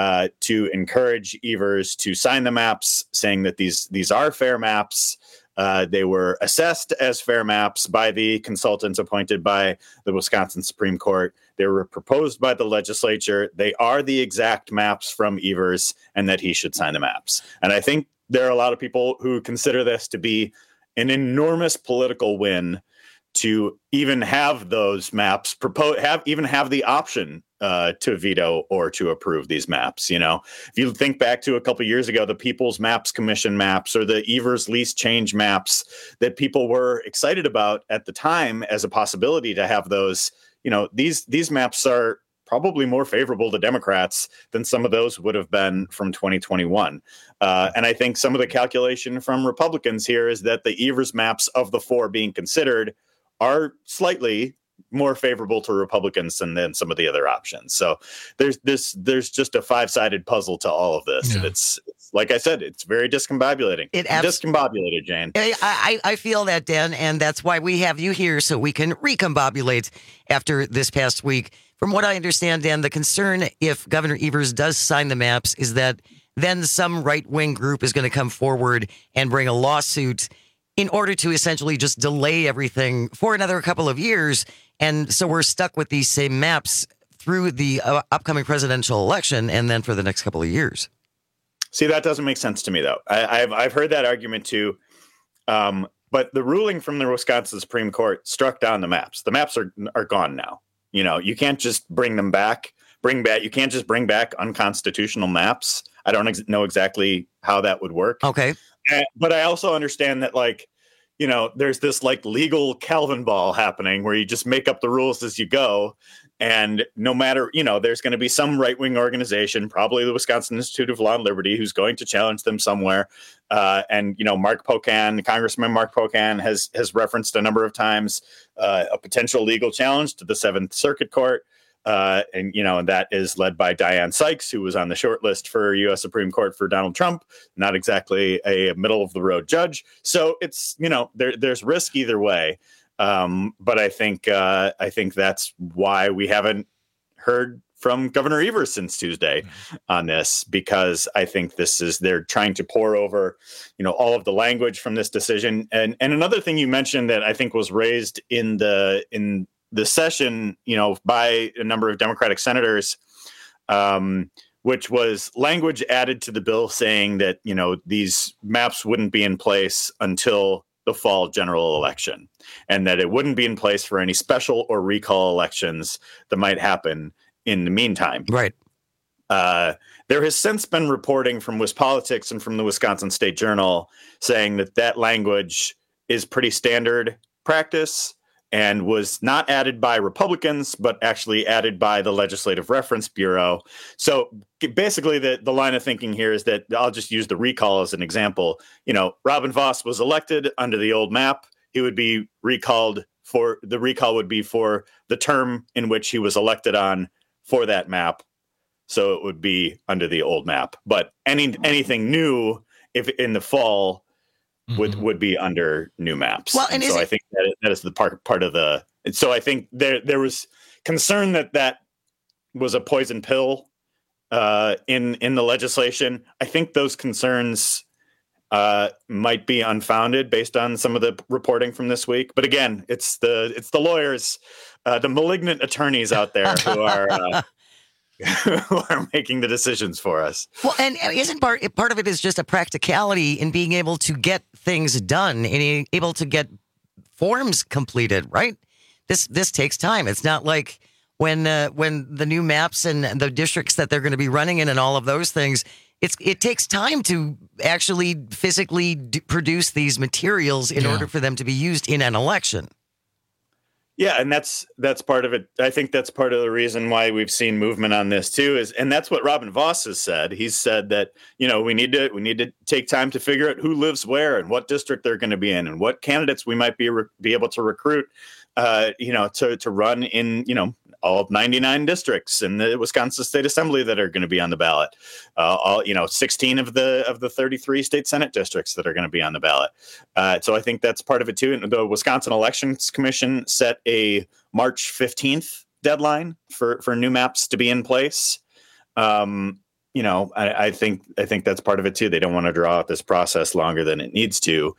to encourage Evers to sign the maps, saying that these are fair maps. They were assessed as fair maps by the consultants appointed by the Wisconsin Supreme Court. They were proposed by the legislature. They are the exact maps from Evers, and that he should sign the maps. And I think there are a lot of people who consider this to be an enormous political win to even have those maps have the option to veto or to approve these maps. If you think back to a couple of years ago, the People's Maps Commission maps or the Evers lease change maps that people were excited about at the time as a possibility to have those, these maps are probably more favorable to Democrats than some of those would have been from 2021. And I think some of the calculation from Republicans here is that the Evers maps of the four being considered are slightly more favorable to Republicans than some of the other options. So there's just a five-sided puzzle to all of this. Yeah. And it's like I said, it's very discombobulating. Discombobulated, Jane. I feel that, Dan, and that's why we have you here so we can recombobulate after this past week. From what I understand, Dan, the concern if Governor Evers does sign the maps is that then some right-wing group is going to come forward and bring a lawsuit in order to essentially just delay everything for another couple of years. And so we're stuck with these same maps through the upcoming presidential election and then for the next couple of years. See, that doesn't make sense to me, though. I've heard that argument too. But the ruling from the Wisconsin Supreme Court struck down the maps. The maps are gone now. You know, you can't just bring them back. You can't just bring back unconstitutional maps. I don't know exactly how that would work. Okay. But I also understand that, like, you know, there's this like legal Calvin ball happening where you just make up the rules as you go. And no matter, you know, there's going to be some right-wing organization, probably the Wisconsin Institute of Law and Liberty, who's going to challenge them somewhere. And, you know, Congressman Mark Pocan has referenced a number of times a potential legal challenge to the Seventh Circuit Court. And, you know, and that is led by Dianne Sykes, who was on the short list for U.S. Supreme Court for Donald Trump, not exactly a middle of the road judge. So it's, you know, there's risk either way. But I think that's why we haven't heard from Governor Evers since Tuesday on this, because I think they're trying to pour over, you know, all of the language from this decision. And another thing you mentioned that I think was raised in the session, you know, by a number of Democratic senators, which was language added to the bill saying that, you know, these maps wouldn't be in place until the fall general election, and that it wouldn't be in place for any special or recall elections that might happen in the meantime. Right. There has since been reporting from WisPolitics and from the Wisconsin State Journal saying that language is pretty standard practice and was not added by Republicans, but actually added by the Legislative Reference Bureau. So basically the line of thinking here is that, I'll just use the recall as an example. You know, Robin Vos was elected under the old map. He would be recalled the recall would be for the term in which he was elected on for that map. So it would be under the old map. But anything new, if in the fall, would be under new maps. Well, and so I think that is the part of the. And so I think there was concern that was a poison pill in the legislation. I think those concerns might be unfounded based on some of the reporting from this week. But again, it's the lawyers, the malignant attorneys out there who are. Who are making the decisions for us. Well, and isn't part of it is just a practicality in being able to get things done and able to get forms completed, right? This takes time. It's not like when the new maps and the districts that they're going to be running in and all of those things, it takes time to actually physically produce these materials in order for them to be used in an election. Yeah, and that's part of it. I think that's part of the reason why we've seen movement on this too. And that's what Robin Vos has said. He's said that, you know, we need to take time to figure out who lives where and what district they're going to be in and what candidates we might be able to recruit, you know, to run in, you know, all 99 districts in the Wisconsin State Assembly that are going to be on the ballot. All, you know, 16 of the 33 state Senate districts that are going to be on the ballot. So I think that's part of it too. And the Wisconsin Elections Commission set a March 15th deadline for new maps to be in place. You know, I think that's part of it too. They don't want to draw out this process longer than it needs to.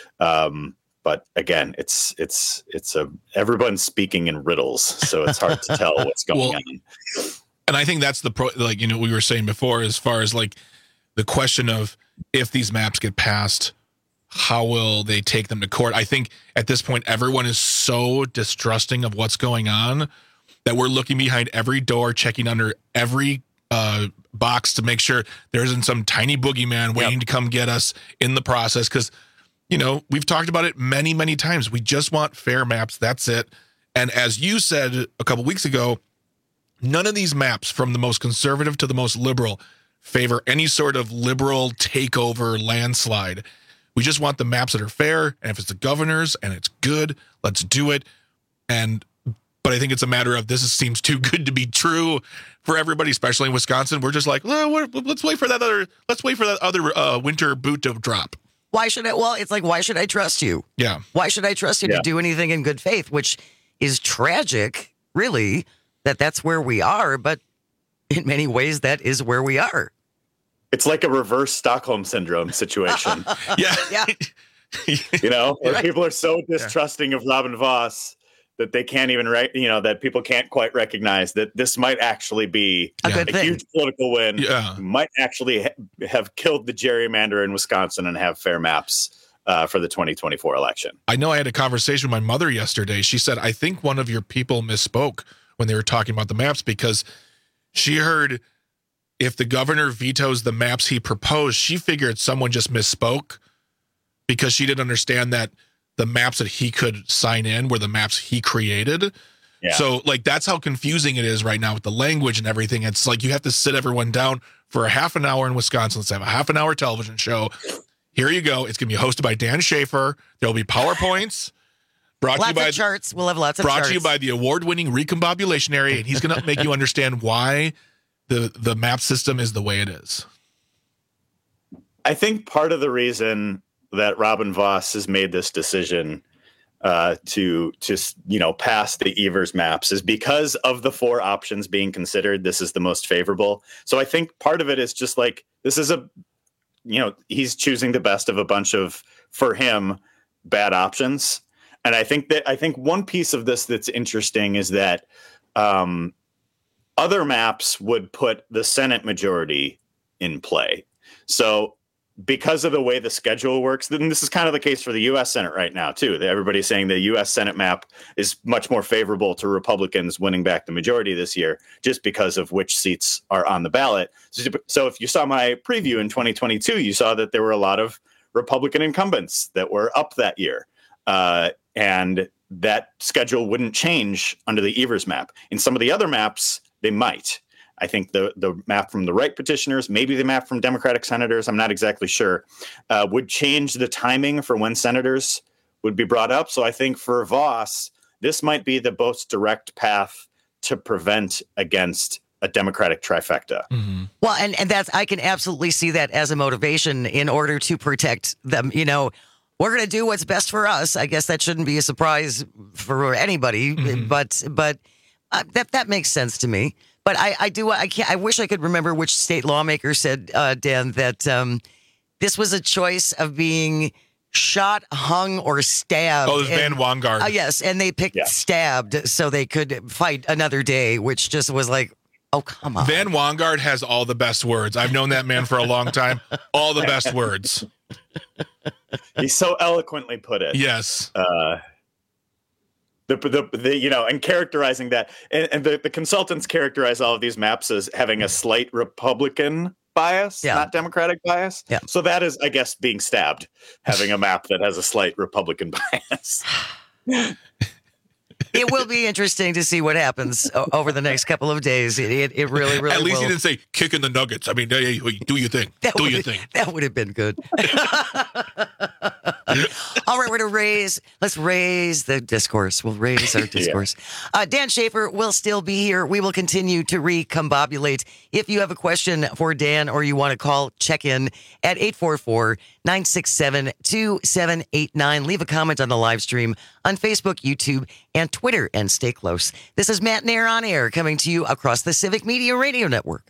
But again, it's everyone's speaking in riddles, so it's hard to tell what's going on. And I think that's like, you know, we were saying before, as far as like the question of if these maps get passed, how will they take them to court? I think at this point, everyone is so distrusting of what's going on that we're looking behind every door, checking under every box to make sure there isn't some tiny boogeyman waiting to come get us in the process. Because, you know, we've talked about it many, many times. We just want fair maps. That's it. And as you said a couple weeks ago, none of these maps, from the most conservative to the most liberal, favor any sort of liberal takeover landslide. We just want the maps that are fair. And if it's the governor's and it's good, let's do it. But I think it's a matter of this seems too good to be true for everybody, especially in Wisconsin. We're just like, let's wait for that other winter boot to drop. Why should I? Well, it's like, why should I trust you? Yeah. Why should I trust you to do anything in good faith? Which is tragic, really, that's where we are. But in many ways, that is where we are. It's like a reverse Stockholm syndrome situation. Yeah. You know, where people are so distrusting of Robin Vos that they can't even that people can't quite recognize that this might actually be a huge political win. Might actually have killed the gerrymander in Wisconsin and have fair maps for the 2024 election. I know I had a conversation with my mother yesterday. She said, I think one of your people misspoke when they were talking about the maps, because she heard if the governor vetoes the maps he proposed, she figured someone just misspoke because she didn't understand that the maps that he could sign in were the maps he created. Yeah. So like, that's how confusing it is right now with the language and everything. It's like, you have to sit everyone down for a half an hour in Wisconsin. Let's have a half an hour television show. Here you go. It's going to be hosted by Dan Schaefer. There'll be PowerPoints. Lots of charts. We'll have lots of charts. Brought to you by the award-winning Recombobulationary, and he's going to make you understand why the map system is the way it is. I think part of the reason that Robin Vos has made this decision to pass the Evers maps is because of the 4 options being considered. This is the most favorable. So I think part of it is just like, this is he's choosing the best of a bunch of, for him, bad options. And I think one piece of this that's interesting is that other maps would put the Senate majority in play. So because of the way the schedule works, then this is kind of the case for the U.S. Senate right now, too. Everybody's saying the U.S. Senate map is much more favorable to Republicans winning back the majority this year, just because of which seats are on the ballot. So if you saw my preview in 2022, you saw that there were a lot of Republican incumbents that were up that year. And that schedule wouldn't change under the Evers map. In some of the other maps, they might. I think the map from the right petitioners, maybe the map from Democratic senators, I'm not exactly sure, would change the timing for when senators would be brought up. So I think for Vos, this might be the most direct path to prevent against a Democratic trifecta. Mm-hmm. Well, and that's, I can absolutely see that as a motivation in order to protect them. We're going to do what's best for us. I guess that shouldn't be a surprise for anybody, but that makes sense to me. But I wish I could remember which state lawmaker said, Dan, that this was a choice of being shot, hung, or stabbed. Oh, it was Van Wangard. Yes, and they picked stabbed so they could fight another day, which just was like, oh, come on. Van Wangard has all the best words. I've known that man for a long time. All the best words. He so eloquently put it. Yes. And characterizing that, and the consultants characterize all of these maps as having a slight Republican bias, not Democratic bias. Yeah. So that is, I guess, being stabbed, having a map that has a slight Republican bias. It will be interesting to see what happens over the next couple of days. It really, really At least will. he didn't say kicking the Nuggets. I mean, do your thing. Do your thing. That would have been good. All right, let's raise the discourse. We'll raise our discourse. Dan Schaefer will still be here. We will continue to recombobulate. If you have a question for Dan or you want to call, check in at 844-967-2789. Leave a comment on the live stream on Facebook, YouTube, and Twitter, and stay close. This is Matt Nair on air, coming to you across the Civic Media Radio Network.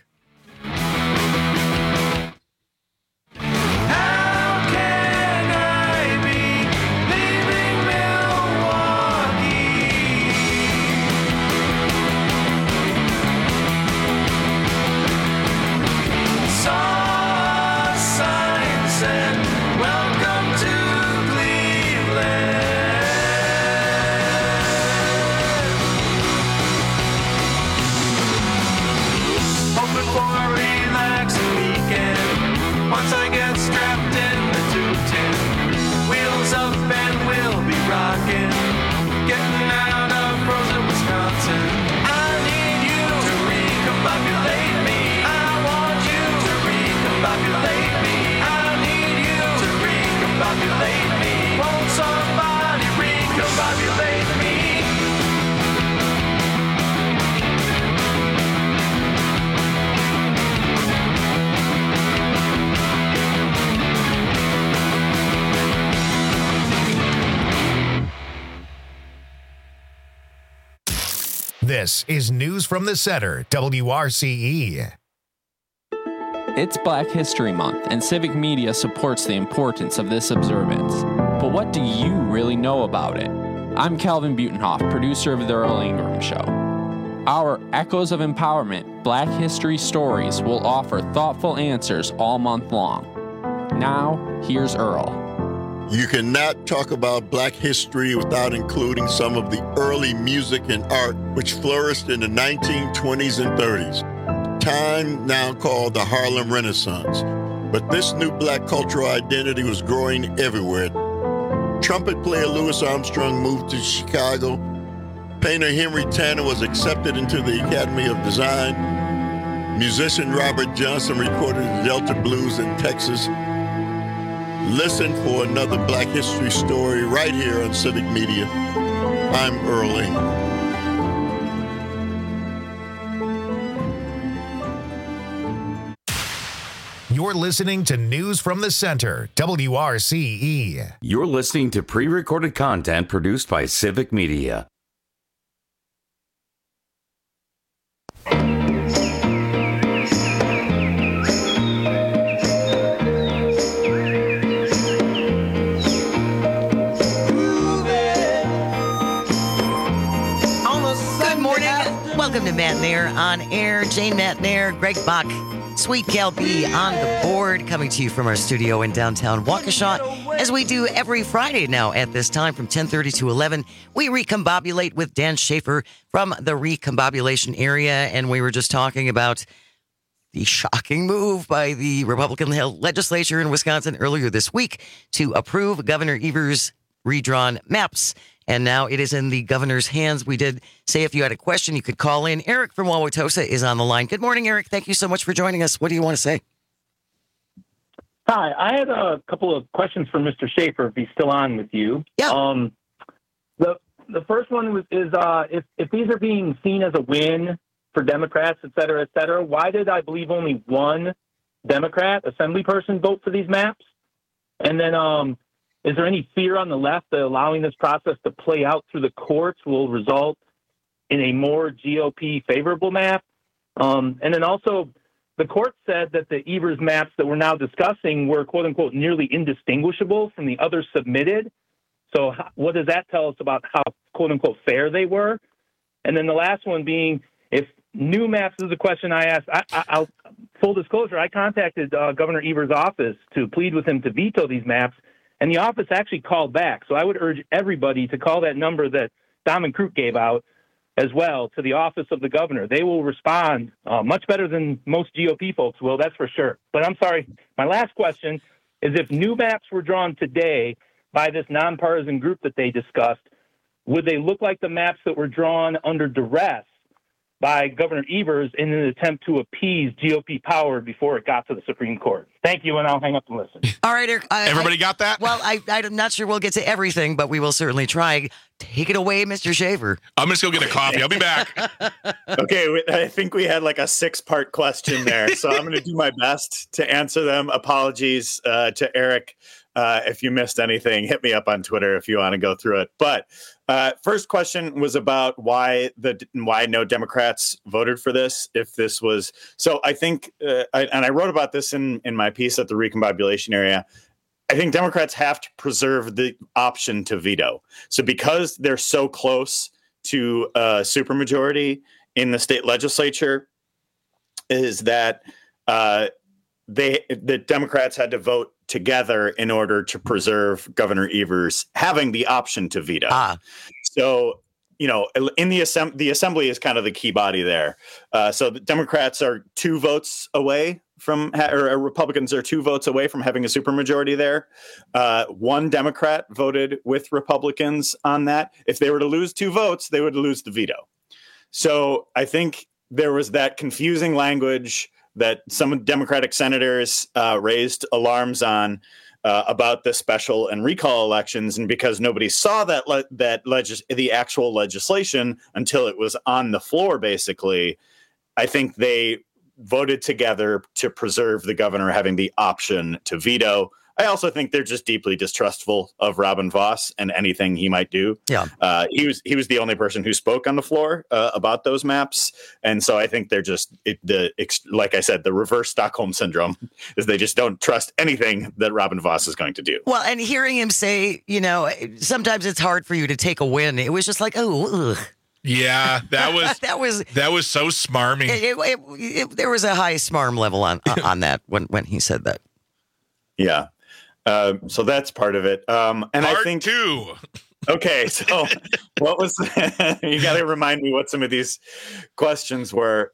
This is News from the Center, WRCE. It's Black History Month, and Civic Media supports the importance of this observance. But what do you really know about it? I'm Calvin Butenhoff, producer of The Earl Ingram Show. Our Echoes of Empowerment Black History Stories will offer thoughtful answers all month long. Now, here's Earl. You cannot talk about Black history without including some of the early music and art which flourished in the 1920s and 30s. Time now called the Harlem Renaissance. But this new Black cultural identity was growing everywhere. Trumpet player Louis Armstrong moved to Chicago. Painter Henry Tanner was accepted into the Academy of Design. Musician Robert Johnson recorded the Delta Blues in Texas. Listen for another Black history story right here on Civic Media. I'm Earl Ingram. You're listening to News from the Center, WRCE. You're listening to pre-recorded content produced by Civic Media. Welcome to Matt Nair on air. Jane Matt Nair, Greg Bach, Sweet Cal B on the board, coming to you from our studio in downtown Waukesha. As we do every Friday now at this time from 10:30 to 11, we recombobulate with Dan Schaefer from the recombobulation area. And we were just talking about the shocking move by the Republican-held legislature in Wisconsin earlier this week to approve Governor Evers' redrawn maps. And now it is in the governor's hands. We did say if you had a question, you could call in. Eric from Wauwatosa is on the line. Good morning, Eric. Thank you so much for joining us. What do you want to say? Hi. I had a couple of questions for Mr. Schaefer, if he's still on with you. Yeah. The first one is if these are being seen as a win for Democrats, et cetera, why did I believe only one Democrat assembly person vote for these maps? And then is there any fear on the left that allowing this process to play out through the courts will result in a more GOP favorable map? And then also, the court said that the Evers maps that we're now discussing were, quote unquote, nearly indistinguishable from the others submitted. So what does that tell us about how, quote unquote, fair they were? And then the last one being, if new maps is a question I asked, I'll full disclosure, I contacted Governor Evers' office to plead with him to veto these maps. And the office actually called back. So I would urge everybody to call that number that Dom and Krug gave out as well to the office of the governor. They will respond much better than most GOP folks will, that's for sure. But I'm sorry, my last question is if new maps were drawn today by this nonpartisan group that they discussed, would they look like the maps that were drawn under duress by Governor Evers in an attempt to appease GOP power before it got to the Supreme Court? Thank you, and I'll hang up and listen. All right, Eric. Everybody got that? Well, I'm not sure we'll get to everything, but we will certainly try. Take it away, Mr. Schaefer. I'm just going to go get a coffee. I'll be back. Okay, I think we had like a 6-part question there, so I'm going to do my best to answer them. Apologies to Eric. If you missed anything, hit me up on Twitter if you want to go through it. But first question was about why no Democrats voted for this. If this was so, I think, I wrote about this in my piece at the recombobulation area. I think Democrats have to preserve the option to veto. So because they're so close to a supermajority in the state legislature, is that the Democrats had to vote together in order to preserve Governor Evers having the option to veto. So, in the assembly is kind of the key body there. So the Democrats are 2 votes away from, or Republicans are 2 votes away from having a supermajority there. 1 Democrat voted with Republicans on that. If they were to lose 2 votes, they would lose the veto. So I think there was that confusing language that some Democratic senators raised alarms on about the special and recall elections, and because nobody saw the actual legislation until it was on the floor, basically, I think they voted together to preserve the governor having the option to veto. I also think they're just deeply distrustful of Robin Vos and anything he might do. Yeah. He was the only person who spoke on the floor about those maps. And so I think they're just, like I said, the reverse Stockholm syndrome is they just don't trust anything that Robin Vos is going to do. Well, and hearing him say, sometimes it's hard for you to take a win. It was just like, oh, ugh. Yeah, that was so smarmy. There was a high smarm level on that when he said that. Yeah. So that's part of it. And I think two. Okay. So what was, you got to remind me what some of these questions were.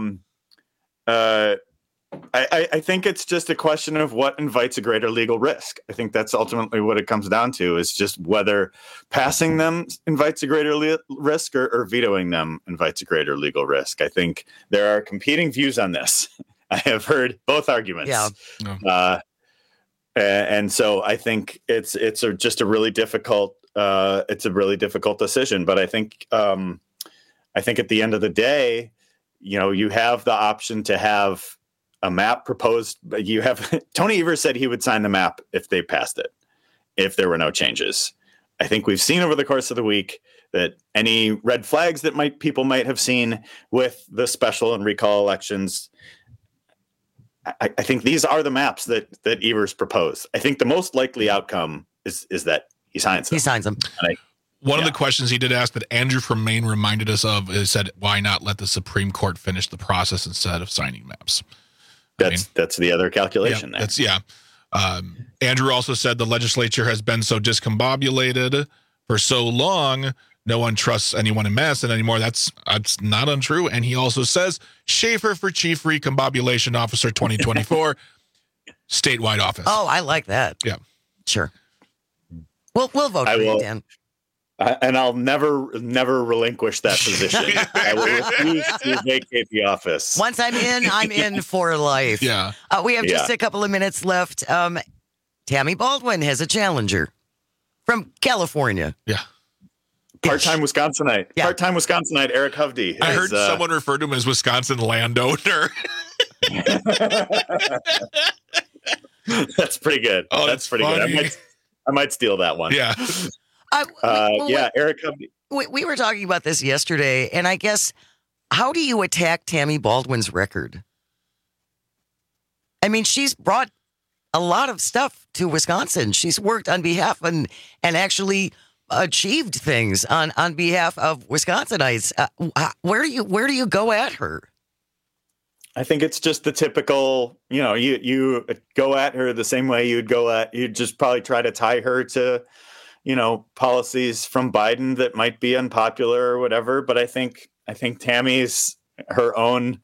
I think it's just a question of what invites a greater legal risk. I think that's ultimately what it comes down to, is just whether passing them invites a greater risk or vetoing them invites a greater legal risk. I think there are competing views on this. I have heard both arguments. Yeah. And so I think it's just a really difficult decision. But I think at the end of the day, you have the option to have a map proposed. You have Tony Evers said he would sign the map if they passed it, if there were no changes. I think we've seen over the course of the week that any red flags that people might have seen with the special and recall elections, I think these are the maps that Evers proposed. I think the most likely outcome is that he signs them. He signs them. One of the questions he did ask that Andrew from Maine reminded us of is said, why not let the Supreme Court finish the process instead of signing maps? That's the other calculation. Andrew also said the legislature has been so discombobulated for so long, no one trusts anyone in Madison anymore. That's not untrue. And he also says Schaefer for Chief Recombobulation Officer 2024, statewide office. Oh, I like that. Yeah, sure. We'll vote for you, Dan. And I'll never relinquish that position. I will refuse to vacate the office. Once I'm in for life. Yeah. We have just a couple of minutes left. Tammy Baldwin has a challenger from California. Yeah. Part-time Wisconsinite. Yeah. Part-time Wisconsinite Eric Hovde. I heard someone refer to him as Wisconsin landowner. That's pretty good. Oh, that's pretty funny. Good. I might steal that one. Yeah. Eric Hovde. We were talking about this yesterday, and I guess, how do you attack Tammy Baldwin's record? I mean, she's brought a lot of stuff to Wisconsin. She's worked on behalf and actually achieved things on behalf of Wisconsinites. Where do you go at her? I think it's just the typical, you go at her the same way you'd just probably try to tie her to, policies from Biden that might be unpopular or whatever. But I think Tammy's her own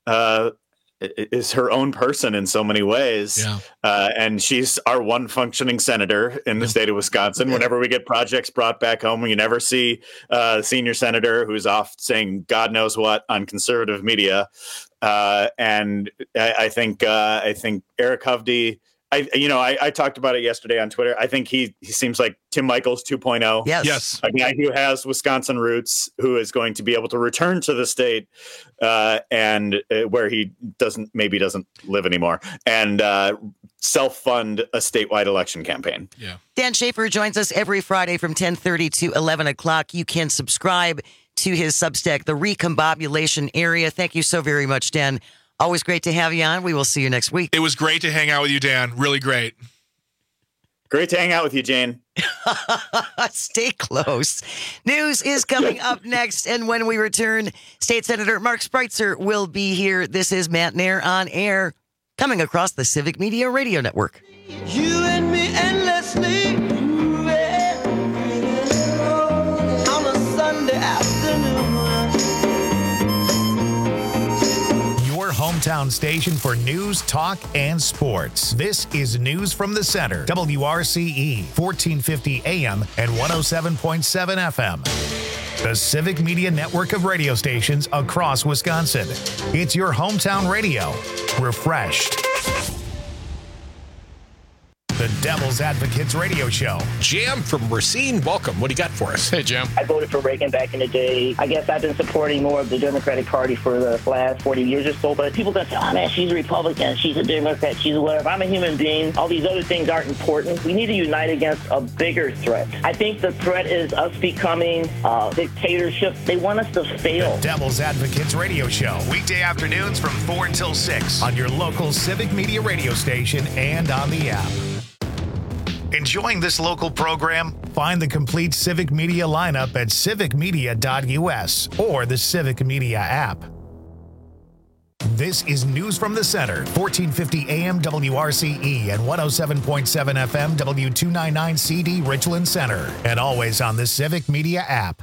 person in so many ways. Yeah. And she's our one functioning senator in the state of Wisconsin. Whenever we get projects brought back home, you never see a senior senator who's off saying God knows what on conservative media. And I think Eric Hovde, I talked about it yesterday on Twitter. I think he seems like Tim Michels 2.0. Yes. A guy who has Wisconsin roots, who is going to be able to return to the state and where he doesn't live anymore, and self-fund a statewide election campaign. Yeah. Dan Schaefer joins us every Friday from 10:30 to 11 o'clock. You can subscribe to his Substack, The Recombobulation Area. Thank you so very much, Dan. Always great to have you on. We will see you next week. It was great to hang out with you, Dan. Really great. Great to hang out with you, Jane. Stay close. News is coming up next, and when we return, State Senator Mark Spreitzer will be here. This is Matt Nair on Air, coming across the Civic Media Radio Network. You and me endlessly on a Sunday afternoon. Hometown station for news, talk, and sports. This is News from the Center. WRCE, 1450 AM and 107.7 FM. The Civic Media network of radio stations across Wisconsin. It's your hometown radio. Refreshed. The Devil's Advocates Radio Show. Jam from Racine, welcome. What do you got for us? Hey, Jam. I voted for Reagan back in the day. I guess I've been supporting more of the Democratic Party for the last 40 years or so, but people that say, oh man, she's a Republican, she's a Democrat, she's a whatever. I'm a human being. All these other things aren't important. We need to unite against a bigger threat. I think the threat is us becoming a dictatorship. They want us to fail. The Devil's Advocates Radio Show. Weekday afternoons from 4 until 6 on your local Civic Media radio station and on the app. Enjoying this local program? Find the complete Civic Media lineup at civicmedia.us or the Civic Media app. This is News from the Center, 1450 AM WRCE and 107.7 FM W299CD Richland Center, and always on the Civic Media app.